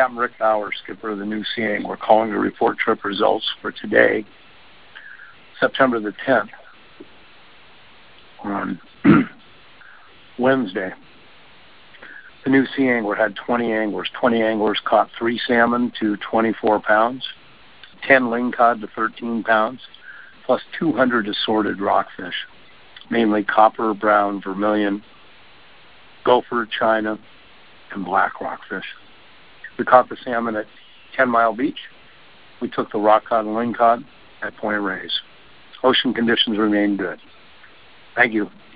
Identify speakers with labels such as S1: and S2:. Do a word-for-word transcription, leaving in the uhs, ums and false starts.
S1: Captain Rick Bauer, skipper of the New Sea Angler, calling to report trip results for today, September the tenth, on Wednesday. The New Sea Angler had twenty anglers. twenty anglers caught three salmon to twenty-four pounds, ten lingcod to thirteen pounds, plus two hundred assorted rockfish, mainly copper, brown, vermilion, gopher, china, and black rockfish. We caught the salmon at Ten Mile Beach. We took the rock cod and lingcod at Point Reyes. Ocean conditions remain good. Thank you.